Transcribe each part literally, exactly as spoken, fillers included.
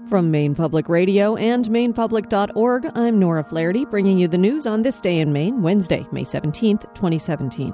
From Maine Public Radio and maine public dot org, I'm Nora Flaherty, bringing you the news on this day in Maine, Wednesday, May seventeenth, twenty seventeen.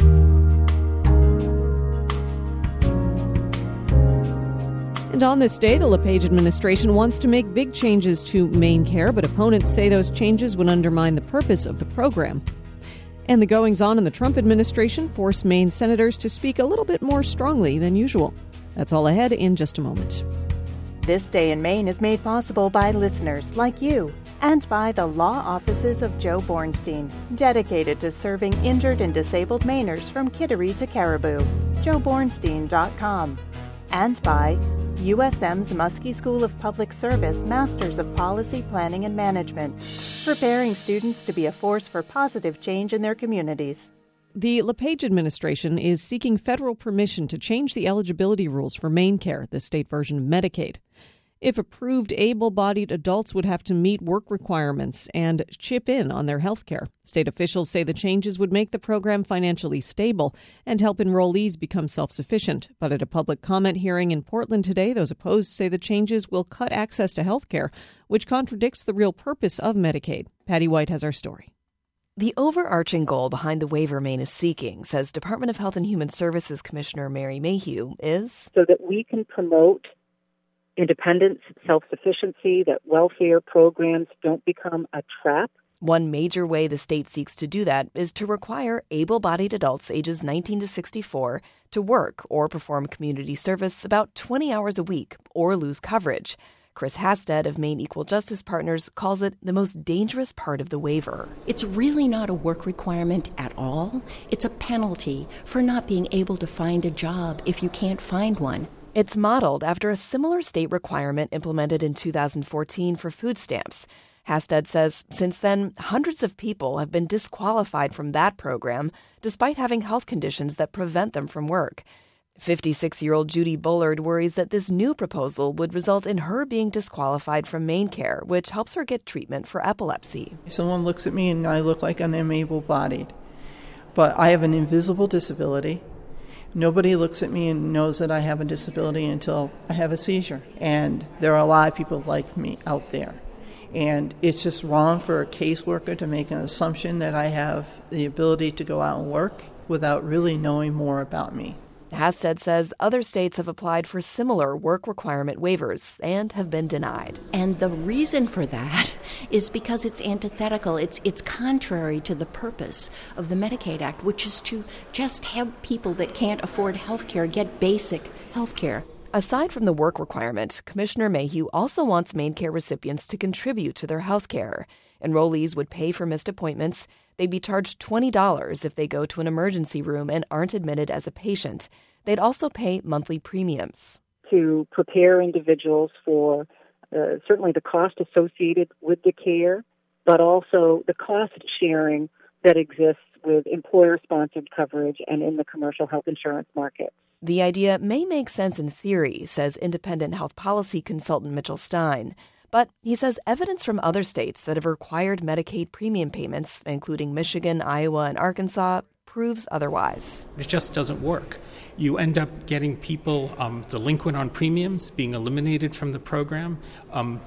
And on this day, the LePage administration wants to make big changes to MaineCare, but opponents say those changes would undermine the purpose of the program. And the goings-on in the Trump administration force Maine senators to speak a little bit more strongly than usual. That's all ahead in just a moment. This Day in Maine is made possible by listeners like you and by the law offices of Joe Bornstein, dedicated to serving injured and disabled Mainers from Kittery to Caribou. joe bornstein dot com. And by U S M's Muskie School of Public Service Masters of Policy Planning and Management, preparing students to be a force for positive change in their communities. The LePage administration is seeking federal permission to change the eligibility rules for MaineCare, the state version of Medicaid. If approved, able-bodied adults would have to meet work requirements and chip in on their health care. State officials say the changes would make the program financially stable and help enrollees become self-sufficient. But at a public comment hearing in Portland today, those opposed say the changes will cut access to health care, which contradicts the real purpose of Medicaid. Patty White has our story. The overarching goal behind the waiver Maine is seeking, says Department of Health and Human Services Commissioner Mary Mayhew, is so that we can promote independence, self-sufficiency, that welfare programs don't become a trap. One major way the state seeks to do that is to require able-bodied adults ages nineteen to sixty-four to work or perform community service about twenty hours a week or lose coverage. Chris Hasted of Maine Equal Justice Partners calls it the most dangerous part of the waiver. It's really not a work requirement at all. It's a penalty for not being able to find a job if you can't find one. It's modeled after a similar state requirement implemented in two thousand fourteen for food stamps. Hasted says since then, hundreds of people have been disqualified from that program despite having health conditions that prevent them from work. fifty-six-year-old Judy Bullard worries that this new proposal would result in her being disqualified from MaineCare, which helps her get treatment for epilepsy. Someone looks at me and I look like I'm able-bodied, but I have an invisible disability. Nobody looks at me and knows that I have a disability until I have a seizure. And there are a lot of people like me out there. And it's just wrong for a caseworker to make an assumption that I have the ability to go out and work without really knowing more about me. Hasted says other states have applied for similar work requirement waivers and have been denied. And the reason for that is because it's antithetical. It's it's contrary to the purpose of the Medicaid Act, which is to just help people that can't afford health care get basic health care. Aside from the work requirement, Commissioner Mayhew also wants MaineCare recipients to contribute to their health care. Enrollees would pay for missed appointments. They'd be charged twenty dollars if they go to an emergency room and aren't admitted as a patient. They'd also pay monthly premiums. To prepare individuals for uh, certainly the cost associated with the care, but also the cost sharing that exists with employer-sponsored coverage and in the commercial health insurance market. The idea may make sense in theory, says independent health policy consultant Mitchell Stein. But he says evidence from other states that have required Medicaid premium payments, including Michigan, Iowa, and Arkansas, proves otherwise. It just doesn't work. You end up getting people um, delinquent on premiums, being eliminated from the program, um,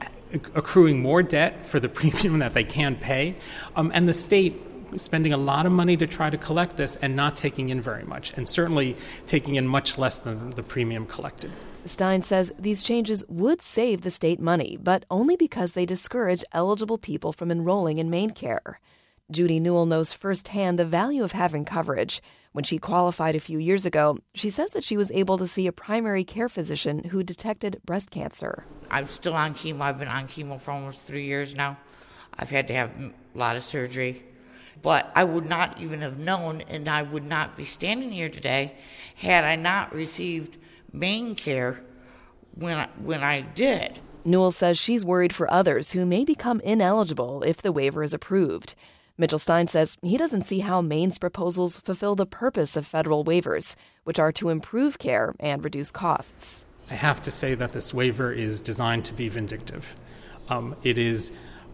accruing more debt for the premium that they can't pay, um, and the state spending a lot of money to try to collect this and not taking in very much, and certainly taking in much less than the premium collected. Stein says these changes would save the state money, but only because they discourage eligible people from enrolling in MaineCare. Judy Newell knows firsthand the value of having coverage. When she qualified a few years ago, she says that she was able to see a primary care physician who detected breast cancer. I'm still on chemo. I've been on chemo for almost three years now. I've had to have a lot of surgery. But I would not even have known, and I would not be standing here today had I not received MaineCare when I, when I did. Newell says she's worried for others who may become ineligible if the waiver is approved. Mitchell Stein says he doesn't see how Maine's proposals fulfill the purpose of federal waivers, which are to improve care and reduce costs. I have to say that this waiver is designed to be vindictive. Um, it is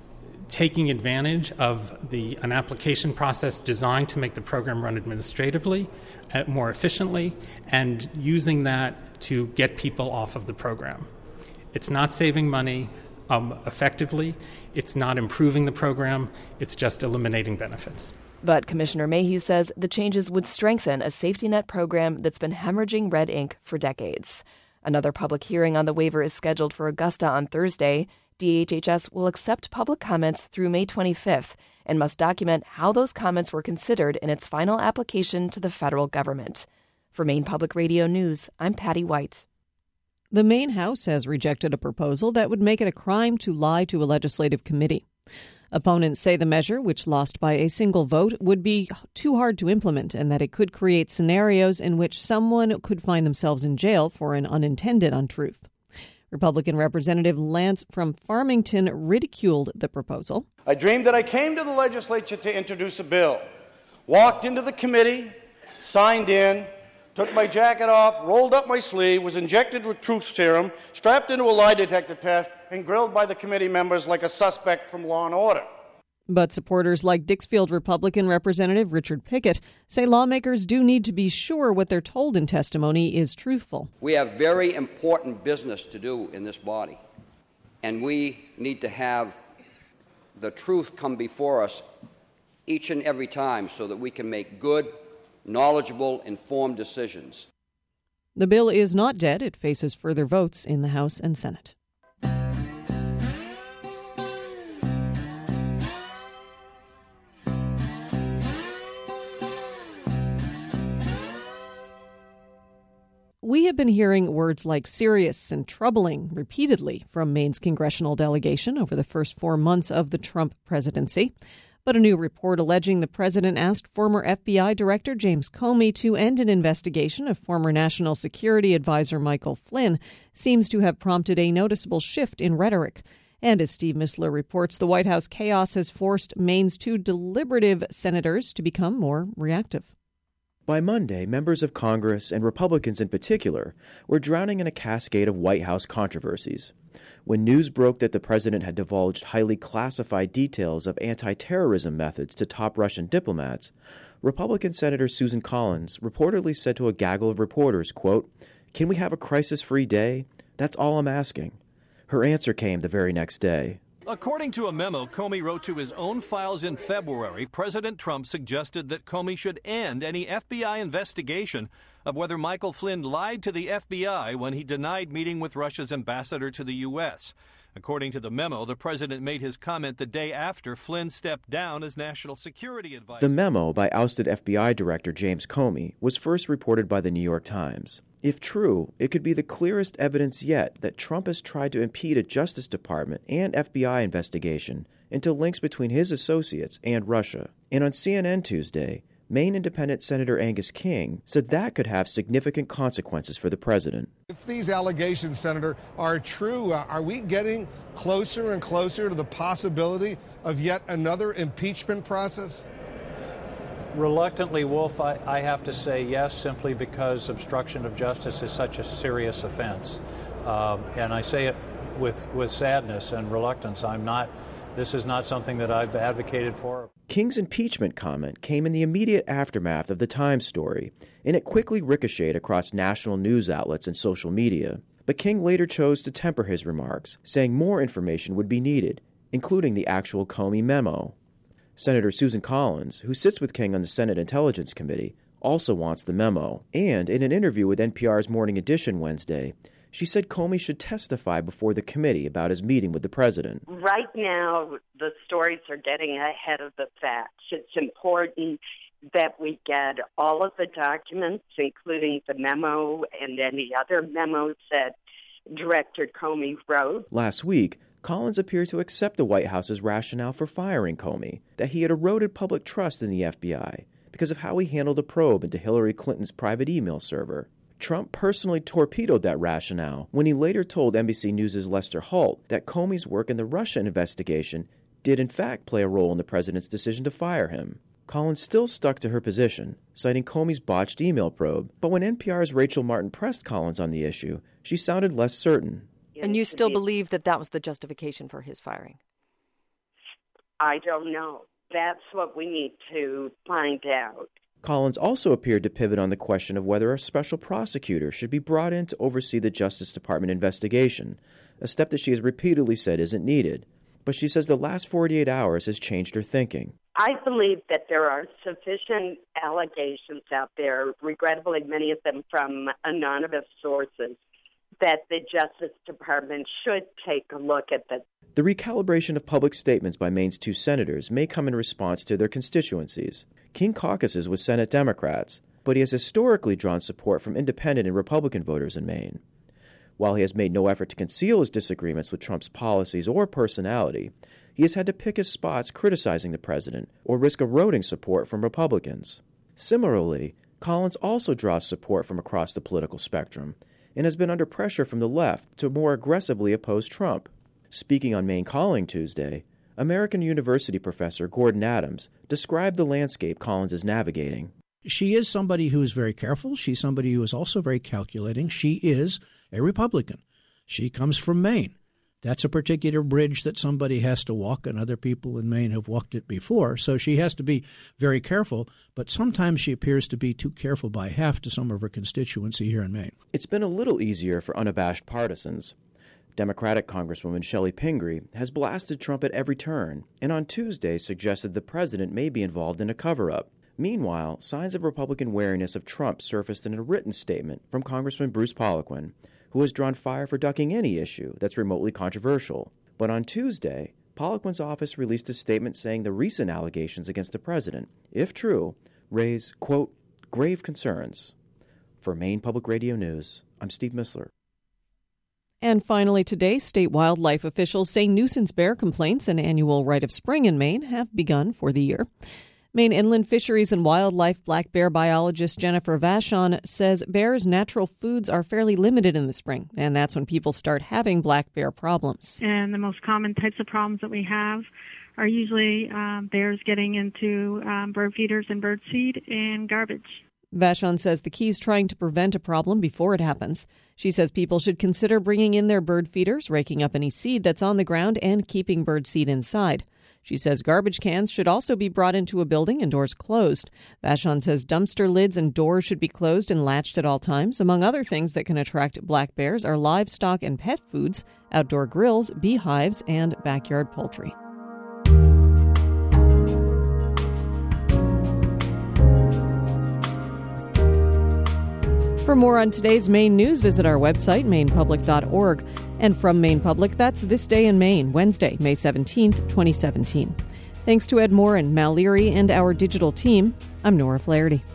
taking advantage of the an application process designed to make the program run administratively, uh, more efficiently, and using that to get people off of the program. It's not saving money um, effectively. It's not improving the program. It's just eliminating benefits. But Commissioner Mayhew says the changes would strengthen a safety net program that's been hemorrhaging red ink for decades. Another public hearing on the waiver is scheduled for Augusta on Thursday. D H H S will accept public comments through May twenty-fifth and must document how those comments were considered in its final application to the federal government. For Maine Public Radio News, I'm Patty White. The Maine House has rejected a proposal that would make it a crime to lie to a legislative committee. Opponents say the measure, which lost by a single vote, would be too hard to implement and that it could create scenarios in which someone could find themselves in jail for an unintended untruth. Republican Representative Lance from Farmington ridiculed the proposal. I dreamed that I came to the legislature to introduce a bill, walked into the committee, signed in, took my jacket off, rolled up my sleeve, was injected with truth serum, strapped into a lie detector test, and grilled by the committee members like a suspect from Law and Order. But supporters like Dixfield Republican Representative Richard Pickett say lawmakers do need to be sure what they're told in testimony is truthful. We have very important business to do in this body, and we need to have the truth come before us each and every time so that we can make good, knowledgeable, informed decisions. The bill is not dead. It faces further votes in the House and Senate. We have been hearing words like serious and troubling repeatedly from Maine's congressional delegation over the first four months of the Trump presidency. But a new report alleging the president asked former F B I Director James Comey to end an investigation of former National Security Advisor Michael Flynn seems to have prompted a noticeable shift in rhetoric. And as Steve Missler reports, the White House chaos has forced Maine's two deliberative senators to become more reactive. By Monday, members of Congress, and Republicans in particular, were drowning in a cascade of White House controversies. When news broke that the president had divulged highly classified details of anti-terrorism methods to top Russian diplomats, Republican Senator Susan Collins reportedly said to a gaggle of reporters, quote, "Can we have a crisis-free day? That's all I'm asking." Her answer came the very next day. According to a memo Comey wrote to his own files in February, President Trump suggested that Comey should end any F B I investigation of whether Michael Flynn lied to the F B I when he denied meeting with Russia's ambassador to the U S. According to the memo, the president made his comment the day after Flynn stepped down as national security advisor. The memo by ousted F B I Director James Comey was first reported by the New York Times. If true, it could be the clearest evidence yet that Trump has tried to impede a Justice Department and F B I investigation into links between his associates and Russia. And on C N N Tuesday, Maine Independent Senator Angus King said that could have significant consequences for the president. If these allegations, Senator, are true, uh, are we getting closer and closer to the possibility of yet another impeachment process? Reluctantly, Wolf, I, I have to say yes, simply because obstruction of justice is such a serious offense. Um, and I say it with, with sadness and reluctance. I'm not, this is not something that I've advocated for. King's impeachment comment came in the immediate aftermath of the Times story, and it quickly ricocheted across national news outlets and social media. But King later chose to temper his remarks, saying more information would be needed, including the actual Comey memo. Senator Susan Collins, who sits with King on the Senate Intelligence Committee, also wants the memo. And in an interview with N P R's Morning Edition Wednesday, she said Comey should testify before the committee about his meeting with the president. Right now, the stories are getting ahead of the facts. It's important that we get all of the documents, including the memo and any other memos that Director Comey wrote. Last week, Collins appeared to accept the White House's rationale for firing Comey, that he had eroded public trust in the F B I because of how he handled a probe into Hillary Clinton's private email server. Trump personally torpedoed that rationale when he later told N B C News' Lester Holt that Comey's work in the Russia investigation did in fact play a role in the president's decision to fire him. Collins still stuck to her position, citing Comey's botched email probe, but when N P R's Rachel Martin pressed Collins on the issue, she sounded less certain. And you still believe that that was the justification for his firing? I don't know. That's what we need to find out. Collins also appeared to pivot on the question of whether a special prosecutor should be brought in to oversee the Justice Department investigation, a step that she has repeatedly said isn't needed. But she says the last forty-eight hours has changed her thinking. I believe that there are sufficient allegations out there, regrettably many of them from anonymous sources, that the Justice Department should take a look at this. The recalibration of public statements by Maine's two senators may come in response to their constituencies. King caucuses with Senate Democrats, but he has historically drawn support from independent and Republican voters in Maine. While he has made no effort to conceal his disagreements with Trump's policies or personality, he has had to pick his spots criticizing the president or risk eroding support from Republicans. Similarly, Collins also draws support from across the political spectrum and has been under pressure from the left to more aggressively oppose Trump. Speaking on Maine Calling Tuesday, American University professor Gordon Adams described the landscape Collins is navigating. She is somebody who is very careful. She's somebody who is also very calculating. She is a Republican. She comes from Maine. That's a particular bridge that somebody has to walk, and other people in Maine have walked it before. So she has to be very careful, but sometimes she appears to be too careful by half to some of her constituency here in Maine. It's been a little easier for unabashed partisans. Democratic Congresswoman Shelley Pingree has blasted Trump at every turn, and on Tuesday suggested the president may be involved in a cover-up. Meanwhile, signs of Republican wariness of Trump surfaced in a written statement from Congressman Bruce Poliquin, who has drawn fire for ducking any issue that's remotely controversial. But on Tuesday, Poliquin's office released a statement saying the recent allegations against the president, if true, raise, quote, grave concerns. For Maine Public Radio News, I'm Steve Missler. And finally today, state wildlife officials say nuisance bear complaints, an annual rite of spring in Maine, have begun for the year. Maine Inland Fisheries and Wildlife black bear biologist Jennifer Vachon says bears' natural foods are fairly limited in the spring, and that's when people start having black bear problems. And the most common types of problems that we have are usually um, bears getting into um, bird feeders and bird seed and garbage. Vachon says the key is trying to prevent a problem before it happens. She says people should consider bringing in their bird feeders, raking up any seed that's on the ground, and keeping bird seed inside. She says garbage cans should also be brought into a building and doors closed. Vachon says dumpster lids and doors should be closed and latched at all times. Among other things that can attract black bears are livestock and pet foods, outdoor grills, beehives, and backyard poultry. For more on today's Maine news, visit our website, maine public dot org. And from Maine Public, that's This Day in Maine, Wednesday, May seventeenth, twenty seventeen. Thanks to Ed Moore and Mal Leary and our digital team, I'm Nora Flaherty.